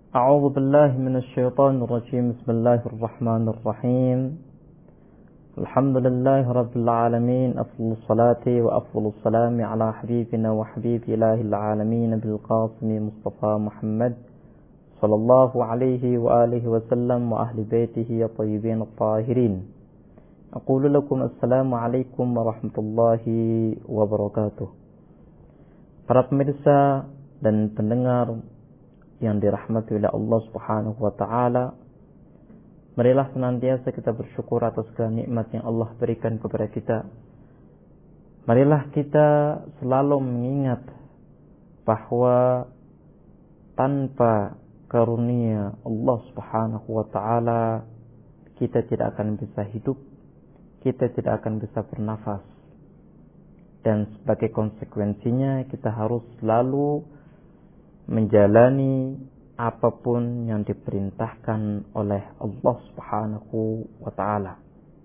أعوذ بالله من الشيطان الرجيم. بسم الله الرحمن الرحيم. الحمد لله رب العالمين. أفضل الصلاة وأفضل السلام على حبيبنا وحبيب إله العالمين بالقاسم مصطفى محمد صلى الله عليه وآله وسلم وأهل بيته الطيبين الطاهرين. أقول لكم السلام عليكم ورحمة الله وبركاته. Para pemirsa dan pendengar yang dirahmati oleh Allah Subhanahu wa taala, marilah senantiasa kita bersyukur atas segala nikmat yang Allah berikan kepada kita. Marilah kita selalu mengingat bahwa tanpa karunia Allah Subhanahu wa taala kita tidak akan bisa hidup, kita tidak akan bisa bernafas. Dan sebagai konsekuensinya kita harus selalu menjalani apapun yang diperintahkan oleh Allah Subhanahu wa taala.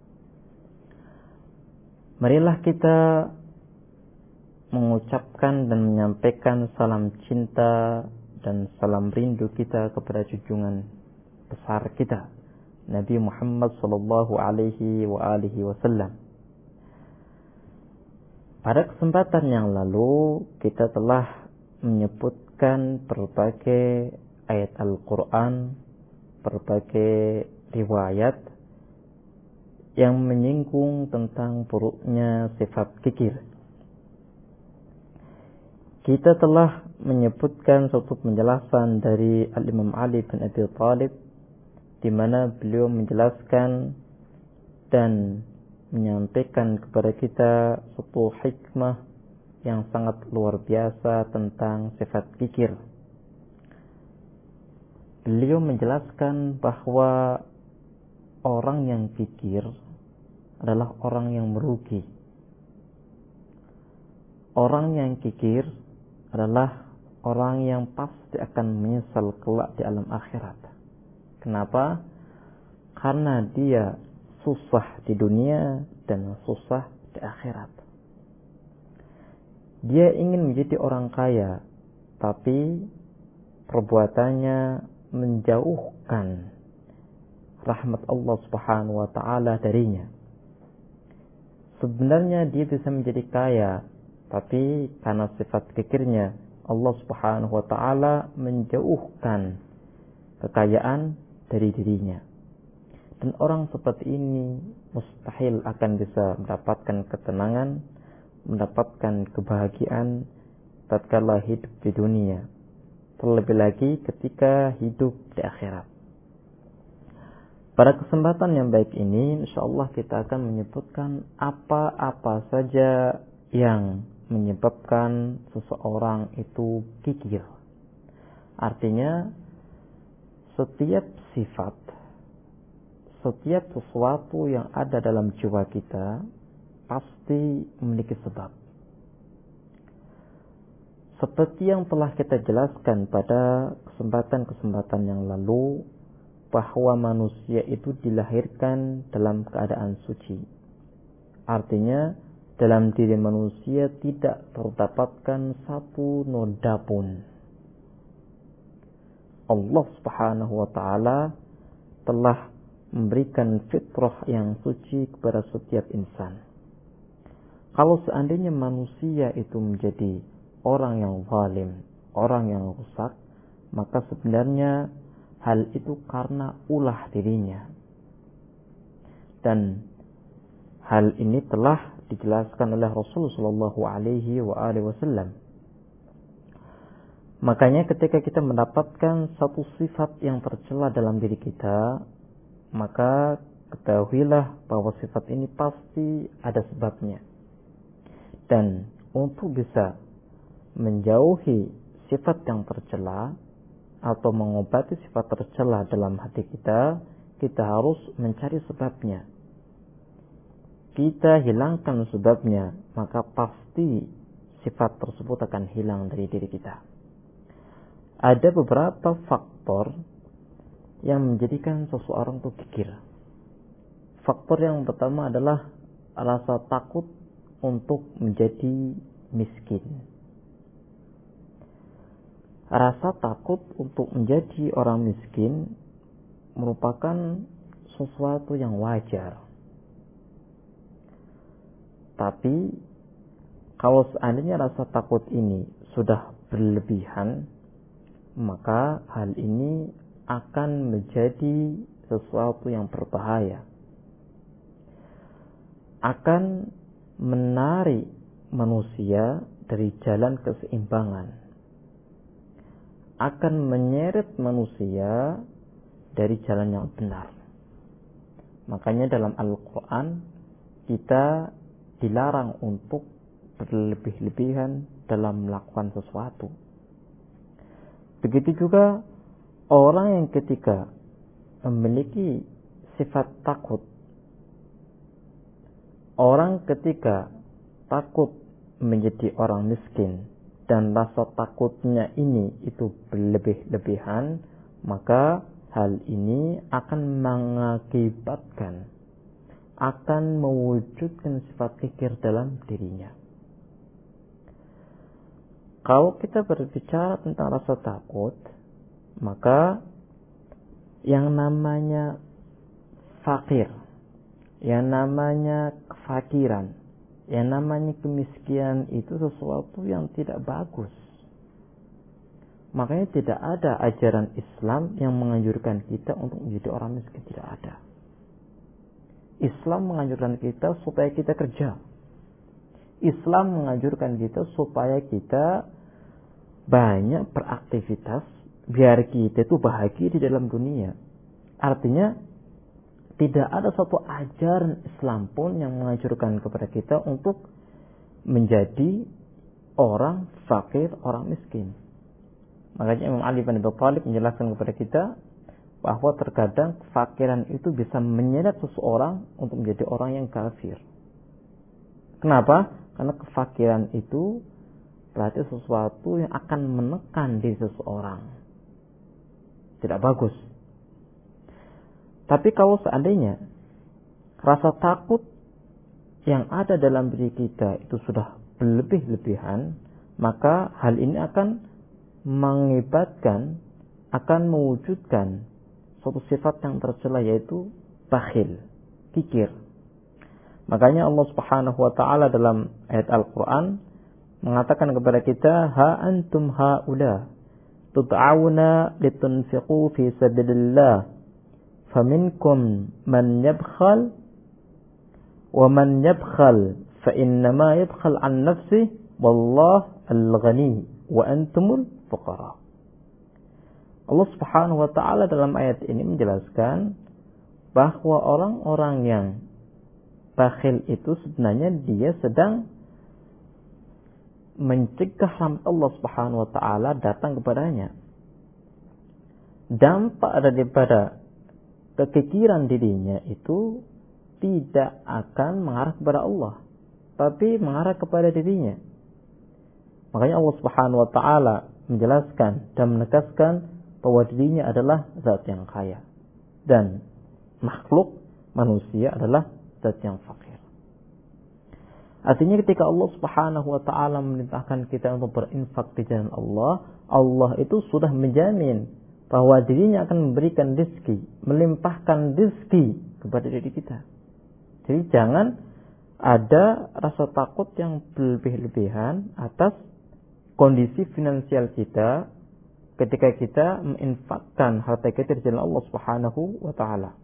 Marilah kita mengucapkan dan menyampaikan salam cinta dan salam rindu kita kepada junjungan besar kita, Nabi Muhammad sallallahu alaihi wa alihi wasallam. Pada kesempatan yang lalu kita telah menyebutkan berbagai ayat Al-Quran, berbagai riwayat yang menyinggung tentang buruknya sifat kikir. Kita telah menyebutkan suatu penjelasan dari Al-Imam Ali bin Abi Thalib, di mana beliau menjelaskan dan menyampaikan kepada kita suatu hikmah yang sangat luar biasa tentang sifat kikir. Beliau menjelaskan bahwa orang yang kikir adalah orang yang merugi. Orang yang kikir adalah orang yang pasti akan menyesal kelak di alam akhirat. Kenapa? Karena dia susah di dunia dan susah di akhirat. Dia ingin menjadi orang kaya, tapi perbuatannya menjauhkan rahmat Allah Subhanahu wa taala darinya. Sebenarnya dia bisa menjadi kaya, tapi karena sifat kikirnya Allah Subhanahu wa taala menjauhkan kekayaan dari dirinya. Dan orang seperti ini mustahil akan bisa mendapatkan ketenangan, mendapatkan kebahagiaan tatkala hidup di dunia, terlebih lagi ketika hidup di akhirat. Pada kesempatan yang baik ini, insyaallah kita akan menyebutkan apa-apa saja yang menyebabkan seseorang itu kikir. Artinya, setiap sifat, setiap sesuatu yang ada dalam jiwa kita pasti memiliki sebab. Seperti yang telah kita jelaskan pada kesempatan-kesempatan yang lalu, bahwa manusia itu dilahirkan dalam keadaan suci. Artinya, dalam diri manusia tidak terdapatkan satu noda pun. Allah Subhanahu wa taala telah memberikan fitrah yang suci kepada setiap insan. Kalau seandainya manusia itu menjadi orang yang zalim, orang yang rusak, maka sebenarnya hal itu karena ulah dirinya. Dan hal ini telah dijelaskan oleh Rasulullah sallallahu alaihi wasallam. Makanya ketika kita mendapatkan satu sifat yang tercela dalam diri kita, maka ketahuilah bahwa sifat ini pasti ada sebabnya. Dan untuk bisa menjauhi sifat yang tercela atau mengobati sifat tercela dalam hati kita, kita harus mencari sebabnya. Kita hilangkan sebabnya, maka pasti sifat tersebut akan hilang dari diri kita. Ada beberapa faktor yang menjadikan seseorang itu kikir. Faktor yang pertama adalah rasa takut untuk menjadi miskin. rasa takut untuk menjadi orang miskin merupakan sesuatu yang wajar. Tapi kalau seandainya rasa takut ini sudah berlebihan, maka hal ini akan menjadi sesuatu yang berbahaya. Akan menarik manusia dari jalan keseimbangan. Akan menyeret manusia dari jalan yang benar. Makanya dalam Al-Quran kita dilarang untuk berlebih-lebihan dalam melakukan sesuatu. Begitu juga orang yang ketika memiliki sifat takut, orang ketika takut menjadi orang miskin dan rasa takutnya ini itu berlebih-lebihan, maka hal ini akan mengakibatkan, akan mewujudkan sifat kikir dalam dirinya. Kalau kita berbicara tentang rasa takut, maka yang namanya fakir, yang namanya kefakiran, yang namanya kemiskinan itu sesuatu yang tidak bagus. Makanya tidak ada ajaran Islam yang menganjurkan kita untuk menjadi orang miskin, tidak ada. Islam menganjurkan kita supaya kita kerja. Islam menganjurkan kita supaya kita banyak beraktivitas biar kita itu bahagia di dalam dunia. Artinya tidak ada satu ajaran Islam pun yang menganjurkan kepada kita untuk menjadi orang fakir, orang miskin. Makanya Imam Ali bin Abi Thalib menjelaskan kepada kita bahwa terkadang kefakiran itu bisa menyeret seseorang untuk menjadi orang yang kafir. Kenapa? Karena kefakiran itu berarti sesuatu yang akan menekan diri seseorang. Tidak bagus. Tapi kalau seandainya rasa takut yang ada dalam diri kita itu sudah berlebih-lebihan, maka hal ini akan mengibatkan, akan mewujudkan suatu sifat yang tercela, yaitu bakhil, kikir. Makanya Allah Subhanahu wa taala dalam ayat Al-Qur'an mengatakan kepada kita, ha antum haula tud'auna litunfiqu fi sabilillah faminkum man yabkhal wa man yabkhal fa innama yabkhal an nafsihi wallahu al-ghani wa antumul fuqara. Allah Subhanahu wa taala dalam ayat ini menjelaskan bahwa orang-orang yang bakhil itu sebenarnya dia sedang mencegah rahmat Allah Subhanahu wa taala datang kepadanya. Dampak daripada kekikiran dirinya itu tidak akan mengarah kepada Allah, tapi mengarah kepada dirinya. Makanya Allah Subhanahu wa taala menjelaskan dan menegaskan bahwa dirinya adalah zat yang kaya dan makhluk manusia adalah zat yang fakir. Artinya ketika Allah Subhanahu wa taala memerintahkan kita untuk berinfak di jalan Allah, Allah itu sudah menjamin bahwa dirinya akan memberikan rezeki, melimpahkan rezeki kepada diri kita. Jadi jangan ada rasa takut yang berlebih-lebihan atas kondisi finansial kita ketika kita menginfakkan harta kita di jalan Allah Subhanahu wa taala.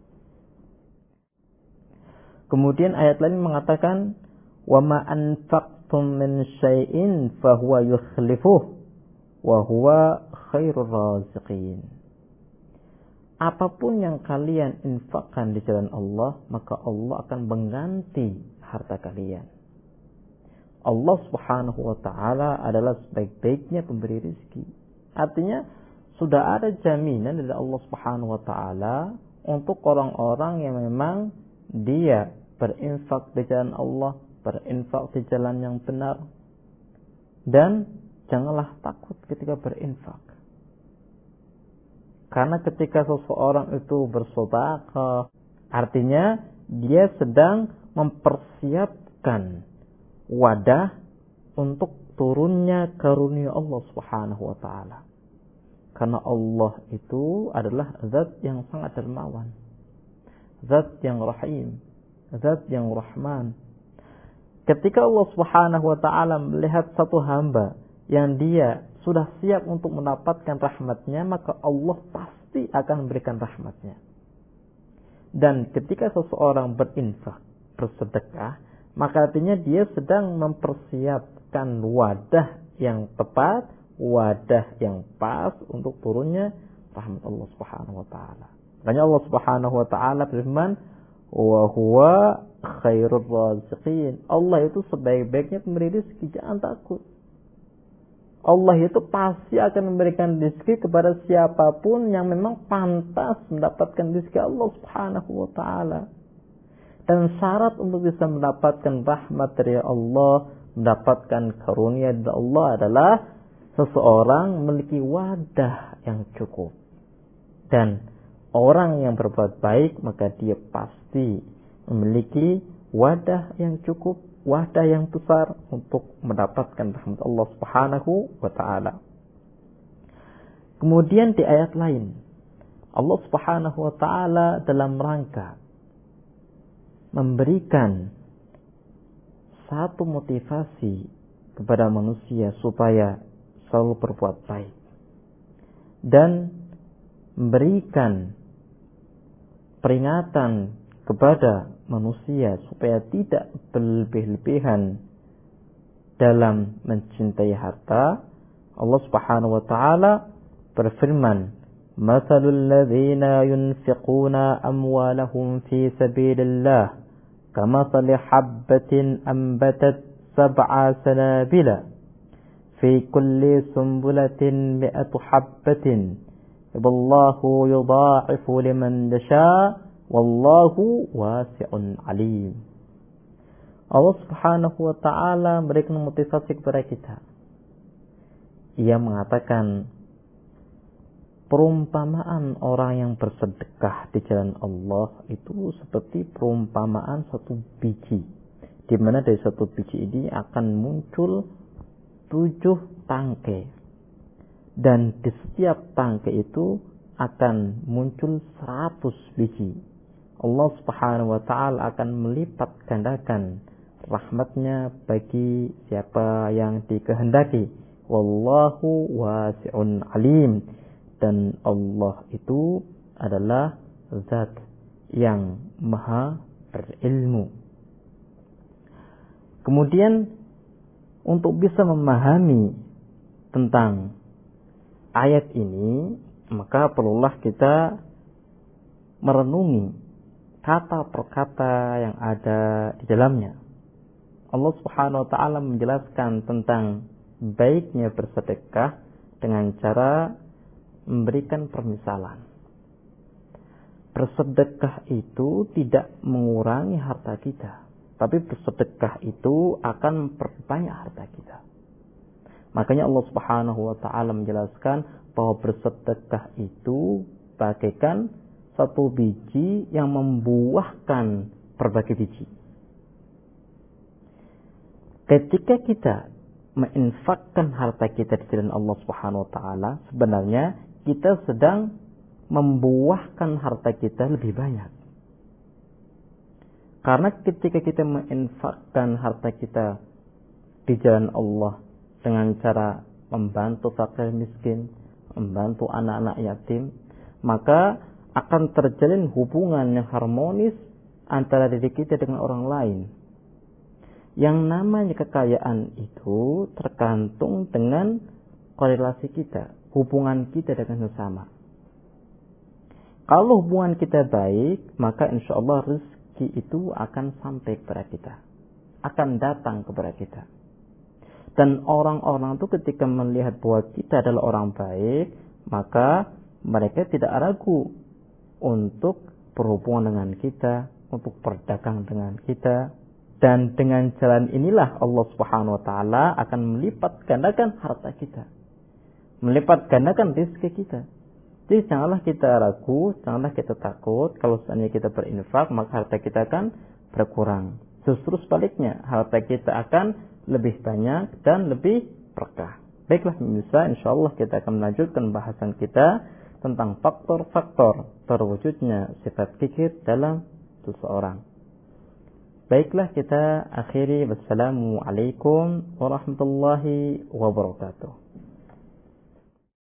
Kemudian ayat lain mengatakan, wa ma anfaqtum min syai'in fa huwa yukhlifuh wa huwa khairur raziqin. Apapun yang kalian infakkan di jalan Allah, maka Allah akan mengganti harta kalian. Allah Subhanahu wa taala adalah sebaik-baiknya pemberi rezeki. Artinya sudah ada jaminan dari Allah Subhanahu wa taala untuk orang-orang yang memang dia berinfak di jalan Allah, berinfak di jalan yang benar. Dan janganlah takut ketika berinfak. Karena ketika seseorang itu bersedekah, artinya dia sedang mempersiapkan wadah untuk turunnya karunia Allah Subhanahu wa taala. Karena Allah itu adalah zat yang sangat dermawan, zat yang rahim, zat yang rahman. Ketika Allah Subhanahu wa ta'ala melihat satu hamba yang dia sudah siap untuk mendapatkan rahmatnya, maka Allah pasti akan memberikan rahmatnya. Dan ketika seseorang berinfak, bersedekah, maka artinya dia sedang mempersiapkan wadah yang tepat, wadah yang pas untuk turunnya rahmat Allah Subhanahu wa ta'ala. Makanya Allah Subhanahu wa ta'ala berfirman, wa huwa khairur raziqin. Allah itu sebaik-baiknya pemberi rezeki, jangan takut. Allah itu pasti akan memberikan rezeki kepada siapapun yang memang pantas mendapatkan rezeki Allah Subhanahu wa ta'ala. Dan syarat untuk bisa mendapatkan rahmat dari Allah, mendapatkan karunia dari Allah adalah seseorang memiliki wadah yang cukup. Dan orang yang berbuat baik, maka dia pasti memiliki wadah yang cukup, wadah yang besar untuk mendapatkan rahmat Allah Subhanahu wa ta'ala. Kemudian di ayat lain, Allah Subhanahu wa ta'ala dalam rangka memberikan satu motivasi kepada manusia supaya selalu berbuat baik dan memberikan peringatan kepada manusia supaya tidak berlebih-lebihan dalam mencintai harta. Allah Subhanahu wa ta'ala berfirman, "Matsalul ladzina yunfiquna amwalahum fi sabilillah kamatsali habbatin ambatat sab'a sanabila fi kulli sumbulatin mi'atu habbatin wallahu yudha'ifu liman yasha wallahu wasi'un alim." Allah Subhanahu wa ta'ala memberikan motivasi kepada kita. Ia mengatakan perumpamaan orang yang bersedekah di jalan Allah itu seperti perumpamaan satu biji, di mana dari satu biji ini akan muncul 7 tangkai. Dan di setiap tangkai itu akan muncul 100 biji. Allah Subhanahu wa ta'ala akan melipat gandakan rahmatnya bagi siapa yang dikehendaki. Wallahu wasi'un alim. Dan Allah itu adalah zat yang maha berilmu. Kemudian untuk bisa memahami tentang ayat ini, maka perlulah kita merenungi kata per kata yang ada di dalamnya. Allah Subhanahu wa ta'ala menjelaskan tentang baiknya bersedekah dengan cara memberikan permisalan. Bersedekah itu tidak mengurangi harta kita, tapi bersedekah itu akan memperbanyak harta kita. Makanya Allah Subhanahu wa ta'ala menjelaskan bahwa bersedekah itu bagaikan satu biji yang membuahkan berbagai biji. Ketika kita menginfakkan harta kita di jalan Allah Subhanahu wa ta'ala, sebenarnya kita sedang membuahkan harta kita lebih banyak. Karena ketika kita menginfakkan harta kita di jalan Allah dengan cara membantu fakir miskin, membantu anak-anak yatim, maka akan terjalin hubungan yang harmonis antara diri kita dengan orang lain. Yang namanya kekayaan itu tergantung dengan korelasi kita, hubungan kita dengan sesama. Kalau hubungan kita baik, maka insya Allah rezeki itu akan sampai kepada kita, akan datang kepada kita. Dan orang-orang itu ketika melihat bahwa kita adalah orang baik, maka mereka tidak ragu untuk berhubungan dengan kita, untuk berdagang dengan kita. Dan dengan jalan inilah Allah Subhanahu wa ta'ala akan melipat gandakan harta kita, melipat gandakan rezeki kita. Jadi janganlah kita ragu, janganlah kita takut kalau seandainya kita berinfak maka harta kita akan berkurang. Justru sebaliknya, harta kita akan lebih banyak dan lebih berkah. Baiklah pemirsa, insyaallah kita akan melanjutkan bahasan kita tentang faktor-faktor terwujudnya sifat kikir dalam seseorang. Baiklah, kita akhiri. Wassalamualaikum warahmatullahi wabarakatuh.